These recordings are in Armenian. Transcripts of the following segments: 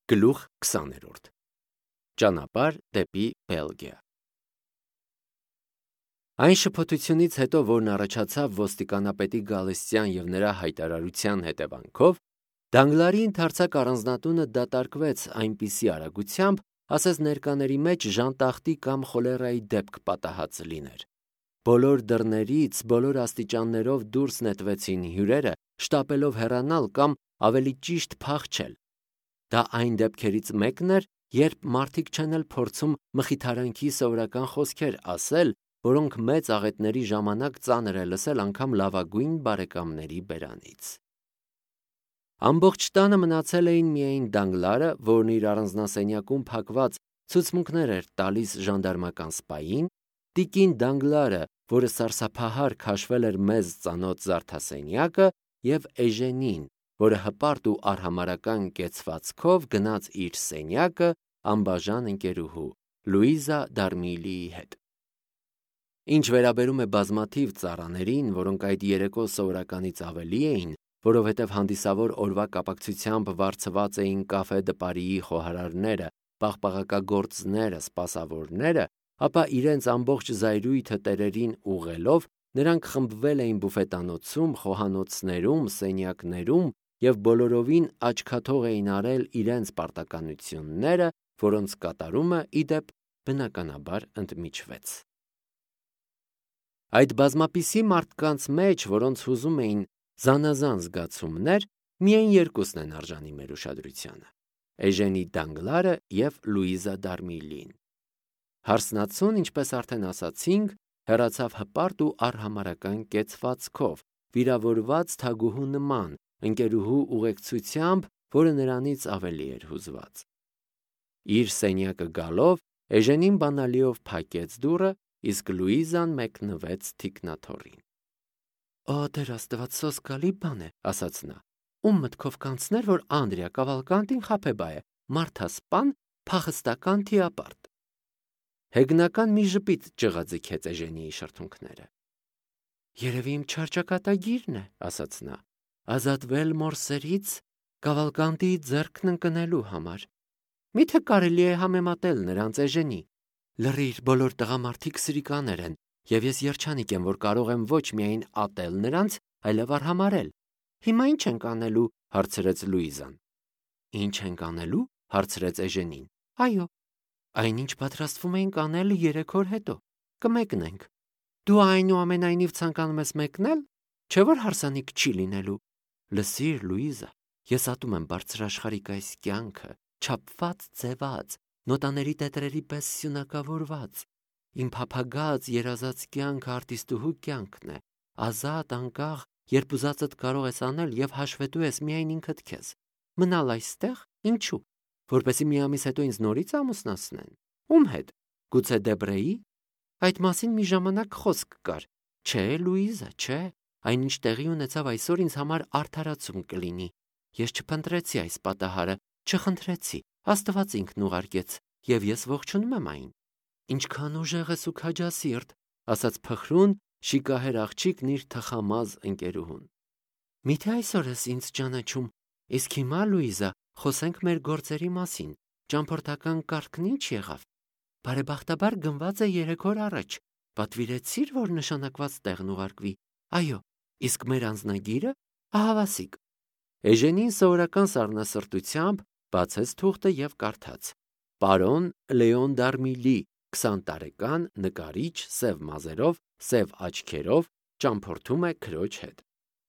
Գլուխ 20 Ճանապարհ դեպի Բելգիա։ Այն շփոթությունից հետո, որն առաջացավ ոստիկանապետի Գալստյան և նրա հայտարարության հետևանքով, Դանգլարի ընդարձակ առանձնատունը դատարկվեց այնպիսի արագությամբ, ասես ներկաների մեջ ժանտախտի կամ խոլերայի դեպք պատահած լիներ։ Բոլոր դռներից, բոլոր աստիճաններով դուրս նետվեցին հյուրերը, շտապելով հեռանալ կամ ավելի ճիշտ փախչել։ Դա այն դեպքերից մեկն էր, երբ մարդիկ չեն էլ փորձում մխիթարանքի սովորական խոսքեր ասել, որոնք մեծ աղետների ժամանակ ծանր է լսել անգամ լավագույն բարեկամների բերանից։ Ամբողջ տանը մնացել էին միայն Դանգլարը, որն իր առանձնասենյակում փակված ցուցմունքներ էր տալիս ժանդարմական սպային, տիկին Դանգլարը, որը սարսափահար քաշվել էր մեզ ծանոթ զարդասենյակը, և Էժենին, որը հպարտ ու արհամարհական կեցվածքով գնաց իր սենյակը անբաժան ընկերուհու Լուիզա Դարմիլիի հետ։ Ինչ վերաբերում է բազմաթիվ ծառաներին, որոնք այդ երեկո սովորականից ավելի էին, որովհետև հանդիսավոր օրվա կապակցությամբ վարձված էին կաֆե դպարիի խոհարարները, պաղպաղակագործները, սպասավորները, ապա իրենց ամբողջ զայրույթը տերերին ուղղելով, նրանք խմբվել էին բուֆետանոցում, խոհանոցներում, սենյակներում և բոլորովին աչքաթող էին արել իրենց պարտականությունները, որոնց կատարումը, ի դեպ, բնականաբար ընդմիջվեց։ Այդ բազմապիսի մարդկանց մեջ, որոնց հուզում էին զանազան զգացումներ, միայն երկուսն են արժանի մեր ուշադրությանը՝ Էժենի Դանգլարը և Լուիզա Դարմիլին։ Հարսնացուն, ինչպես արդեն ասացինք, հեռացավ հպարտ ու արհամարհական կեցվածքով, վիրավորված թագուհու նման, ընկերուհու ուղեկցությամբ, որը նրանից ավելի էր հուզված։ Իր սենյակը գալով, Էժենին բանալիով փակեց դուռը, իսկ Լուիզան մեկնվեց թիկնաթոռին։ «Ո Տեր Աստված, սոսկալի բան է», ասաց նա։ «Ում մտքով կանցներ, որ Անդրիա Կավալկանտին խաբեբա է, մարդասպան, փախստական թիապարտ»։ Հեգնական մի ժպիտ ճղաձգեց Էժենիի շրթունքները։ «Երևի իմ չար ճակատագիրն է», ասաց նա, «ազատվել մորսերից Կավալկանտիի ձեռքն ընկնելու համար։ Մի՞թե կարելի է համեմատել նրանց, Էժենի։ Լռիր, բոլոր տղամարդիկ սրիկաներ են, և ես երջանիկ եմ, որ կարող եմ ոչ միայն ատել նրանց, այլև արհամարհել։ Հիմա ի՞նչ ենք անելու», հարցրեց Լուիզան։ «Ի՞նչ ենք անելու», հարցրեց Էժենին։ «Այո, այնինչ պատրաստվում էինք անել 3 օր հետո։ Կմեկնենք։ Դու այնուամենայնիվ ցանկանում ես մեկնել, չէ՞ որ հարսանիք չի լինելու։ Լսիր, Լուիզա, ես ատում եմ բարձրաշխարհիկ այս կյանքը, չափված, ձևած, նոտաների տետրերի պես սյունակավորված։ Իմ փափագած, երազած կյանքը արտիստուհու կյանքն է, ազատ, անկախ, երբ ուզածդ կարող ես անել և հաշվետու ես միայն ինքդ քեզ։ Մնալ այստեղ, ինչու՞, որպեսզի մի ամիս հետո ինձ նորից ամուսնացնեն։ Ում հետ։ Գուցե Դեբրեի։ Այդ մասին մի ժամանակ խոսք կար։ Չէ, Լուիզա, չէ, այնինչ տեղի ունեցավ այսօր ինձ համար արդարացում կլինի։ Ես չփնտրեցի այս պատահարը, չխնդրեցի, Աստված ինքն ուղարկեց, և ես ողջունում եմ այն։ Ինչքան ուժեղ ես ու քաջասիրտ, ասաց փխրուն, շիկահեր աղջիկն իր թխամազ ընկերուհուն։ Միթե այսօր ես ինձ ճանաչում, իսկ հիմա, Լուիզա, խոսենք մեր գործերի մասին, ճամփորդական կարգն ինչ եղավ։ Բարեբախտաբար գնված է 3 օր առաջ, պատվիրեցիր, որ նշանակված տեղն ուղարկվի։ Այո, իսկ մեր անձնագիրը, ահավասիկ։ Էժենին սովորական սառնասրտությամբ բացեց թուղթը և կարդաց. Պարոն Լեոն Դարմիլի, 20 տարեկան, նկարիչ, սև մազերով, սև աչքերով, ճամփորդում է քրոջ հետ։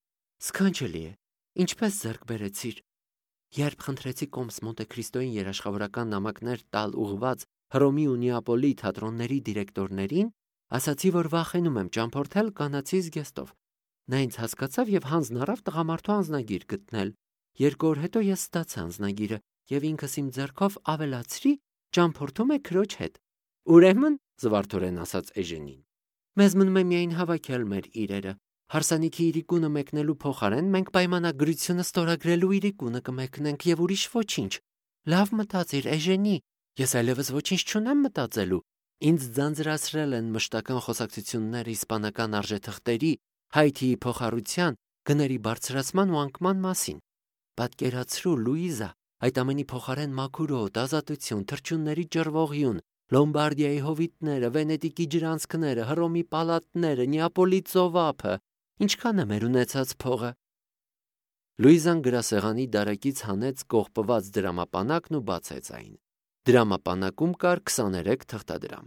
Սքանչելի է, ինչպես ձեռք բերեցիր։ Երբ խնդրեցի Կոմս Մոնտե Քրիստոյին երաշխավորական նամակներ տալ ուղղված Հռոմի ու Նեապոլի թատրոնների դիրեկտորներին, ասացի, որ վախենում եմ ճամփորդել կանացի զգեստով։ Նա ինձ հասկացավ և հանձն առավ տղամարդու անձնագիր գտնել։ 2 օր հետո ես ստացա անձնագիրը և ինքս իմ ձեռքով ավելացրի ճամփորդում է քրոջ հետ։ Ուրեմն, զվարթորեն ասաց Էժենին, մեզ մնում է միայն հավաքել մեր իրերը։ Հարսանիքի իրիկունը մեկնելու փոխարեն մենք պայմանագրությունը ստորագրելու իրիկունը կմեկնենք և ուրիշ ոչինչ։ Լավ մտածիր, Էժենի, ես այլևս ոչինչ չունեմ մտածելու։ Ինձ ձանձրացրել են մշտական խոսակցությունները իսպանական արժեթղթերի, Հայթիի փոխառության, գների բարձրացման ու անկման մասին։ Պատկերացրու, Լուիզա, այդ ամենի փոխարեն մաքուր օդ, ազատություն, թռչունների ջրվողյուն, Լոմբարդիայի հովիտները, Վենետիկի ջրանցքները, Հռոմի պալատները, Նեապոլի ծովափը, ինչքան է մեր ունեցած փողը։ Լուիզան գրասեղանի դարակից հանեց կողպված դրամապանակն ու բացեց այն։ Դրամապանակում կար 23 թղթադրամ։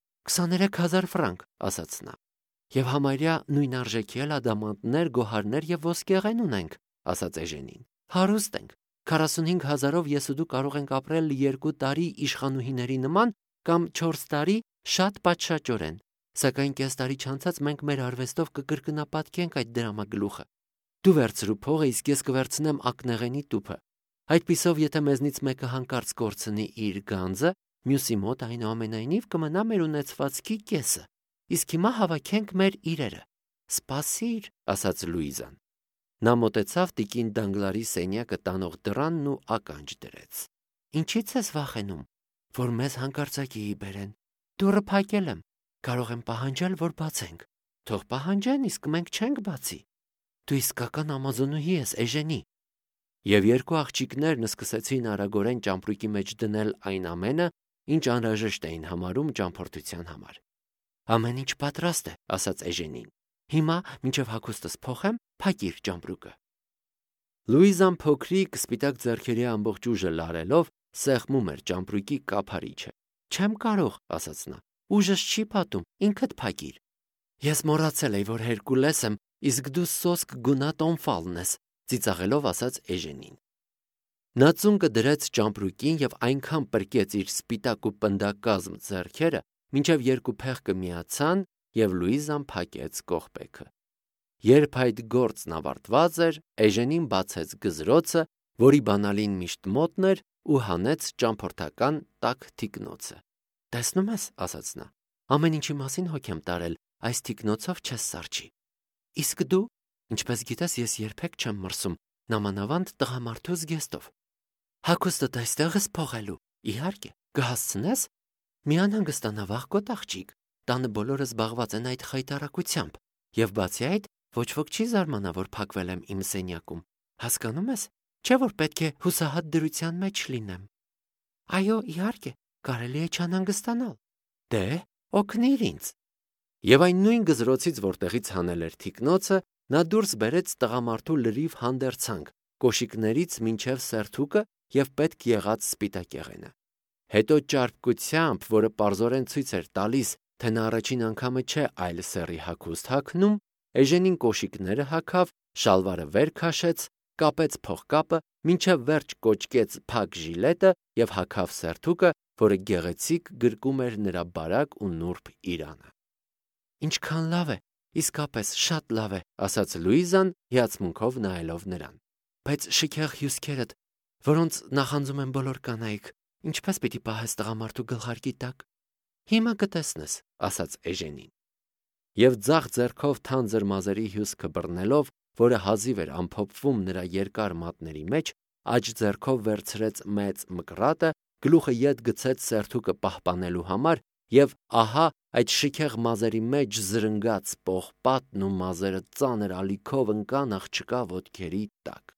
23,000 ֆրանկ, ասաց նա։ Եվ համարյա նույն արժեքի էլ ադամանդներ, գոհարներ եւ ոսկեղեն ունենք, ասաց Էժենին։ Հարուստ ենք, 45,000-ով ես ու դու կարող ենք ապրել 2 տարի իշխանուհիների նման կամ 4 տարի շատ պատշաճորեն, սակայն կես տարի չանցած մենք մեր արվեստով կկրկնապատկենք այդ դրամագլուխը։ Դու վերցրու փողը, իսկ ես կվերցնեմ ակնեղենի տուփը։ Այդպիսով, եթե մեզնից մեկը հանկարծ կորցնի իր գանձը, մյուսի մոտ այնուամենայնիվ կմնա մեր ունեցվածքի կեսը։ Իսկ հիմա հավաքենք մեր իրերը։ Սպասիր, ասաց Լուիզան։ Նա մոտեցավ տիկին Դանգլարի սենյակը տանող դռանն ու ականջ դրեց։ Ինչից ես վախենում, որ մեզ հանկարծակիի բերեն։ Դուռը փակել եմ, կարող եմ պահանջել, որ բացենք։ Թող պահանջեն, իսկ մենք չենք բացի։ Դու իսկական ամազոնուհի ես, Էժենի։ Եվ երկու աղջիկներն սկսեցին արագորեն ճամպրուկի մեջ դնել այն ամենը, ինչ անհրաժեշտ էին համարում ճամփորդության համար։ Ամեն ինչ պատրաստ է, ասաց Էժենին։ Հիմա, մինչև հագուստս փոխեմ, փակիր ճամպրուկը։ Լուիզան փոքրիկ սպիտակ ձեռքերի ամբողջ ուժը լարելով սեղմում էր ճամպրուկի կափարիչը։ Չեմ կարող, ասաց նա։ Ուժս չի պատում, ինքդ փակիր։ Ես մոռացել էի, որ Հերկուլես եմ, իսկ դու սոսկ գունատ օնֆալն ես, ծիծաղելով ասաց Էժենին։ Նա ծունկը դրեց ճամպրուկին եւ այնքան պրկեց իր սպիտակ ու պնդակազմ ձեռքերը, մինչև երկու փեղկը միացան եւ Լուիզան փակեց կողպեքը։ Երբ այդ գործն ավարտված էր, Էժենին բացեց գզրոցը, որի բանալին միշտ մոտն էր, ու հանեց ճամփորդական տաք թիկնոցը։ Տեսնում ես, ասաց նա, ամեն ինչի մասին հոգ եմ տարել, այս թիկնոցով չես սարճի։ Իսկ դու, ինչպես գիտես, ես երբեք չեմ մրսում, նամանավանդ տղամարդու զգեստով։ Հագուստդ այստեղ ես փողելու, իհարկե, կհասցնես։ Մի անհանգստանա վաղկոտ աղջիկ, տանը բոլորը զբաղված են այդ խայտառակությամբ, եւ բացի այդ, ոչ ոք չի զարմանա, որ փակվել եմ իմ սենյակում։ Հասկանում ես, չէ՞ որ պետք է հուսահատ դրության մեջ լինեմ։ Այո, իհարկե, կարելի է չանհանգստանալ։ Դե, օգնիր ինձ։ Եվ այն նույն գզրոցից, որտեղից հանել էր թիկնոցը, նա դուրս բերեց տղամարդու լրիվ հանդերձանք, կոշիկներից մինչև սերթուկը եւ պետք եղած սպիտակեղենը։ Հետո ճարպկությամբ, որը պարզորեն ցույց էր տալիս, թե նա առաջին անգամը չէ այլ սեռի հագուստ հագնում, Էժենին կոշիկները հագավ, շալվարը վեր քաշեց, կապեց փողկապը, մինչև վերջ կոճկեց փակ ժիլետը եւ հագավ սերթուկը, որը գեղեցիկ գրկում էր նրա բարակ ու նուրբ իրանը։ Ինչքան լավ է, իսկապես շատ լավ է, ասաց Լուիզան, հիացմունքով նայելով նրան։ Բայց շքեղ հյուսքերդ, որոնց նախանձում են բոլոր կանայք, ինչպես պիտի պահես տղամարդու գլխարկի տակ։ Հիմա կտեսնես, ասաց Էժենին։ Եվ ձախ ձեռքով թանձր մազերի հյուսքը բռնելով, որը հազիվ էր ամփոփվում նրա երկար մատների մեջ, աջ ձեռքով վերցրեց մեծ մկրատը, գլուխը ետ գցեց սերթուկը պահպանելու համար, եւ ահա այդ շքեղ մազերի մեջ զրնգաց պողպատն ու մազերը ծանր ալիքով ընկան աղջկա ոտքերի տակ։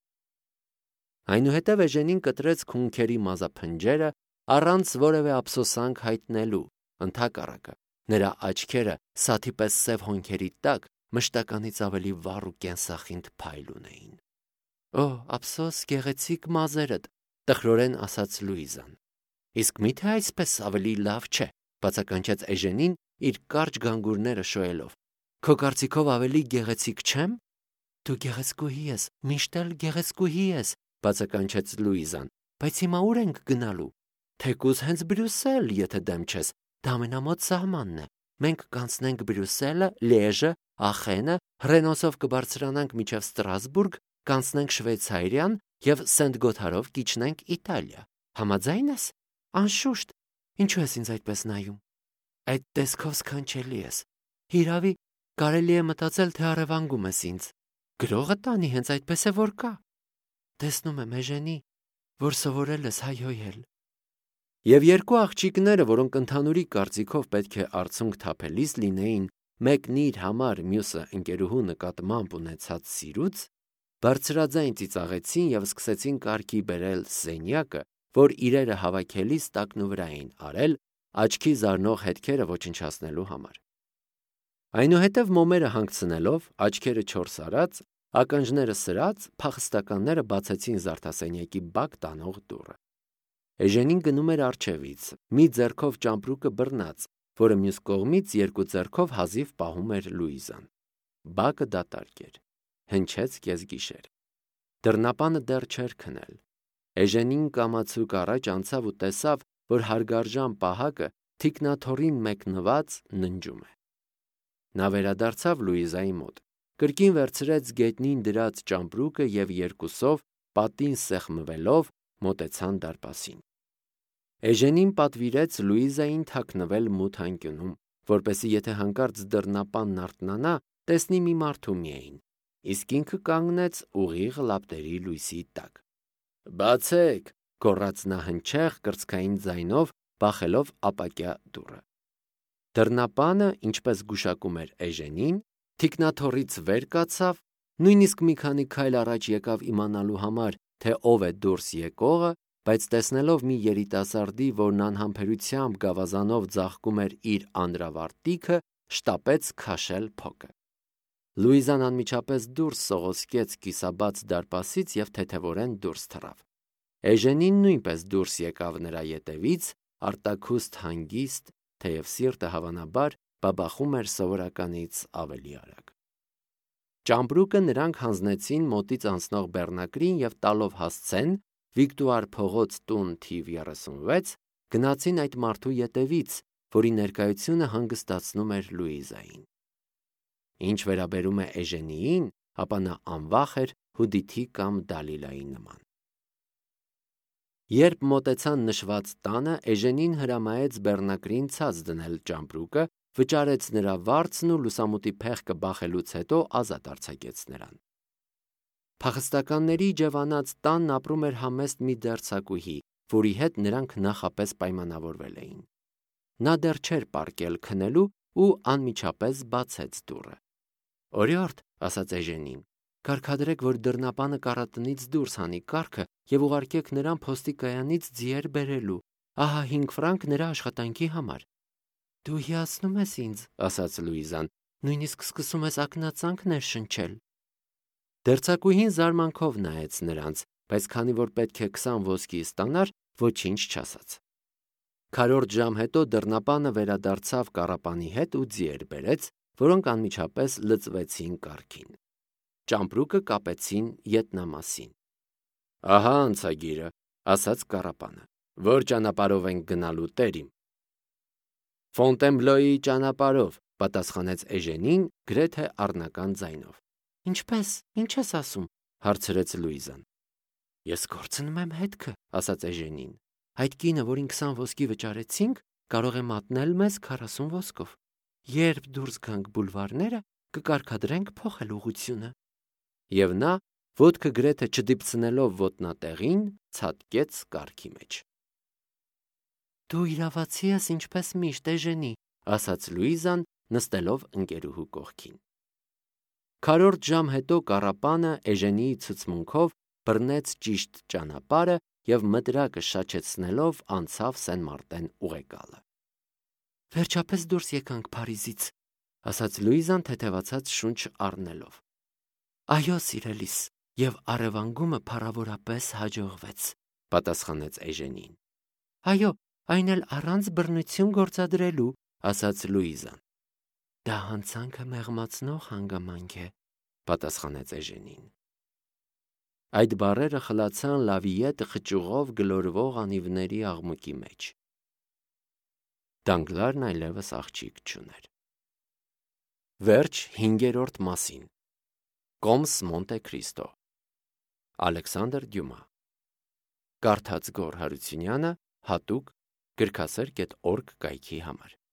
Այնուհետև Էժենին կտրեց քունքերի մազափնջերը առանց որևէ ափսոսանք հայտնելու, ընդհակառակը, նրա աչքերը սաթի պես սև հոնքերի տակ մշտականից ավելի վառ ու կենսախինդ փայլ ունեին։ Օ, ափսոս գեղեցիկ մազերդ, տխրորեն ասաց Լուիզան։ Իսկ միթե այսպես ավելի լավ չէ, բացականչեց Էժենին իր կարճ գանգուրները շոյելով։ Քո կարծիքով ավելի գեղեցիկ չեմ։ Դու գեղեցկուհի ես, միշտ էլ գեղեցկուհի ես, բացականչեց Լուիզան։ Բայց հիմա ուր ենք գնալու։ Թեկուզ հենց Բրյուսել, եթե դեմ չես, դա ամենամոտ սահմանն է։ Մենք կանցնենք Բրյուսելը, Լեժը, Ախենը, Հռենոսով կբարձրանանք մինչև Ստրասբուրգ, կանցնենք Շվեյցարիան եւ Սենտ Գոթարով կիջնենք Իտալիա։ Համաձայն ես։ Անշուշտ, ինչու ես ինձ այդպես նայում։ Այդ տեսքով սքանչելի ես։ Հիրավի, կարելի է մտածել, թե առևանգում ես ինձ։ Գրողը տանի հենց այդպես է, որ կա։ Տեսնում եմ, Էժենի, որ սովորել ես հայհոյել։ Եվ երկու աղջիկները, որոնք ընդհանուրի կարծիքով պետք է արցունք թափելիս լինեին, մեկն իր համար, մյուսը ընկերուհու նկատմամբ ունեցած սիրուց, բարձրաձայն ծիծաղեցին և սկսեցին կարգի բերել սենյակը, որ իրերը հավաքելիս տակնու վրա էին արել, աչքի զարնող հետքերը ոչնչացնելու համար։ Այնուհետև մոմերը հանգցնելով, աչքերը չորս արած, ականջները սրած, փախստականները բացեցին զարդասենյակի բակ տանող դուռը։ Էժենին գնում էր առջևից, մի ձեռքով ճամպրուկը բռնած, որը մյուս կողմից երկու ձեռքով հազիվ պահում էր Լուիզան։ Բակը դատարկ էր։ Հնչեց կեսգիշեր։ Դռնապանը դեռ չէր քնել։ Էժենին կամացուկ առաջ անցավ ու տեսավ, որ հարգարժան պահակը թիկնաթոռին մեկնված ննջում է։ Նա վերադարձավ Լուիզայի մոտ, կրկին վերցրեց գետնին դրած ճամպրուկը և երկուսով, պատին սեղմվելով, մոտեցան դարպասին։ Էժենին պատվիրեց Լուիզային թաքնվել մութ անկյունում, որպեսզի եթե հանկարծ դռնապանն արթնանա, տեսնի մի մարդու միայն, իսկ ինքը կանգնեց ուղիղ լապտերի լույսի տակ։ «Բացեք», գոռաց նա հնչեղ կրծքային ձայնով, բախելով ապակյա դուռը։ Դռնապանը, ինչպես գուշակում էր Էժենին, թիկնաթոռից վեր կացավ, նույնիսկ մի քանի քայլ առաջ եկավ իմանալու համար, թե ով է դուրս եկողը, բայց տեսնելով մի երիտասարդի, որն անհամբերությամբ գավազանով ձաղկում էր իր անդրավարտիքը, շտապեց քաշել փոկը։ Լուիզան անմիջապես դուրս սողոսկեց կիսաբաց դարպասից և թեթևորեն դուրս թռավ։ Էժենին նույնպես դուրս եկավ նրա ետևից, արտաքուստ հանգիստ, թեև սիրտը հավանաբար բաբախում էր սովորականից ավելի արագ։ Ճամպրուկը նրանք հանձնեցին մոտից անցնող բեռնակրին և տալով հասցեն Վիկտուար փողոց տուն թիվ 36, գնացին այդ մարդու ետևից, որի ներկայությունը հանգստացնում էր Լուիզային։ Ինչ վերաբերում է Էժենիին, ապա նա անվախ էր Հուդիթի կամ Դալիլայի նման։ Երբ մոտեցան նշված տանը, Էժենին հրամայեց բեռնակրին ցած դնել ճամպրուկը, վճարեց նրա վարձն ու լուսամուտի փեղկը բախելուց հետո ազատ արձակեց նրան։ Փախստականների իջևանած տանն ապրում էր համեստ մի դերձակուհի, որի հետ նրանք նախապես պայմանավորվել էին։ Նա դեռ չէր պառկել քնելու ու անմիջապես բացեց դուռը։ «Օրիորդ», ասաց Էժենին, «կարգադրեք, որ դռնապանը կառատնից դուրս հանի կառքը և ուղարկեք նրան փոստի կայանից ձիեր բերելու, ահա 5 ֆրանկ նրա աշխատանքի համար»։ «Դու հիացնում ես ինձ», ասաց Լուիզան, «նույնիսկ սկսում ես ակնածանք ներշնչել»։ Դերձակուհին զարմանքով նայեց նրանց, բայց քանի որ պետք է 20 ոսկի ստանար, ոչինչ չասաց։ Քառորդ ժամ հետո դռնապանը վերադարձավ կառապանի հետ ու ձիեր բերեց, որոնք անմիջապես լցվեցին կառքին։ Ճամպրուկը կապեցին ետնամասին։ «Ահա անցագիրը», ասաց կառապանը, «որ ճանապարհով ենք գնալու, տերիմ»։ «Ֆոնտենբլոյի ճանապարհով», պատասխանեց Էժենին գրեթե առնական ձայնով։ «Ինչպես, ինչ ես ասում», հարցրեց Լուիզան։ «Ես կորցնում եմ հետքը», ասաց Էժենին։ «Այդ կինը, որին 20 ոսկի վճարեցինք, կարող է մատնել մեզ 40 ոսկով։ Երբ դուրս գանք բուլվարները, կկարգադրենք փոխել ուղղությունը»։ Եվ նա, ոտքը գրեթե չդիպցնելով ոտնատեղին, ցատկեց կառքի մեջ։ «Դու իրավացի ես ինչպես միշտ, Էժենի», ասաց Լուիզան, նստելով ընկերուհու կողքին։ Քառորդ ժամ հետո կառապանը Էժենիի ցուցմունքով բռնեց ճիշտ ճանապարհը և մտրակը շաչեցնելով անցավ Սեն-Մարտեն ուղեկալը։ «Վերջապես դուրս եկանք Փարիզից», ասաց Լուիզան թեթևացած շունչ առնելով։ «Այո, սիրելիս, և առևանգումը փառավորապես հաջողվեց», պատասխանեց Էժենին։ «Այո, այն էլ առանց բռնություն գործադրելու», ասաց Լուիզան։ «Դա հանցանքը մեղմացնող հանգամանք է», պատասխանեց Էժենին։ Այդ բառերը խլացան Լավիետը խճուղով գլորվող անիվների աղմուկի մեջ։ Դանգլարն այլևս աղջիկ չուներ։ Վերջ 5-րդ մասին։ Կոմս Մոնտե Քրիստո։ Ալեքսանդր Դյումա։ Կարդաց Գոռ Հարությունյանը հատուկ գրքասեր.org կայքի համար։